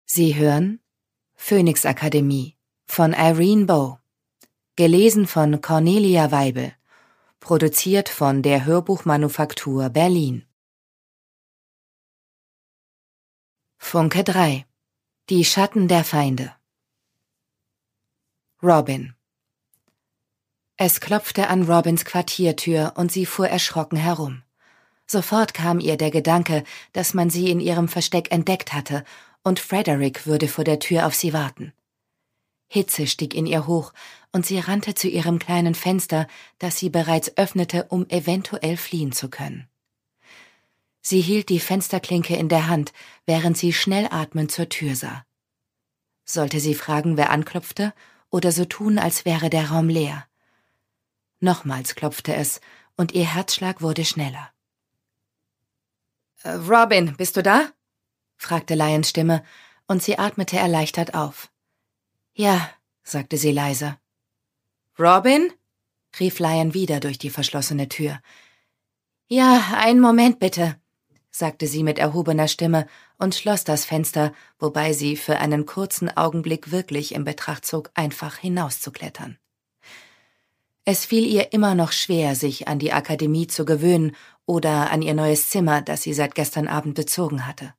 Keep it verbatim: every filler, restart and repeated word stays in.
Sie hören Phönix-Akademie von Irene Bow, gelesen von Cornelia Weibel, produziert von der Hörbuchmanufaktur Berlin. Funke drei. Die Schatten der Feinde. Robin. Es klopfte an Robins Quartiertür und sie fuhr erschrocken herum. Sofort kam ihr der Gedanke, dass man sie in ihrem Versteck entdeckt hatte und Frederick würde vor der Tür auf sie warten. Hitze stieg in ihr hoch und sie rannte zu ihrem kleinen Fenster, das sie bereits öffnete, um eventuell fliehen zu können. Sie hielt die Fensterklinke in der Hand, während sie schnell atmend zur Tür sah. Sollte sie fragen, wer anklopfte, oder so tun, als wäre der Raum leer? Nochmals klopfte es, und ihr Herzschlag wurde schneller. Äh, »Robin, bist du da?« fragte Lions Stimme, und sie atmete erleichtert auf. »Ja«, sagte sie leise. »Robin?« rief Lion wieder durch die verschlossene Tür. »Ja, einen Moment bitte«, sagte sie mit erhobener Stimme und schloss das Fenster, wobei sie für einen kurzen Augenblick wirklich in Betracht zog, einfach hinauszuklettern. Es fiel ihr immer noch schwer, sich an die Akademie zu gewöhnen oder an ihr neues Zimmer, das sie seit gestern Abend bezogen hatte.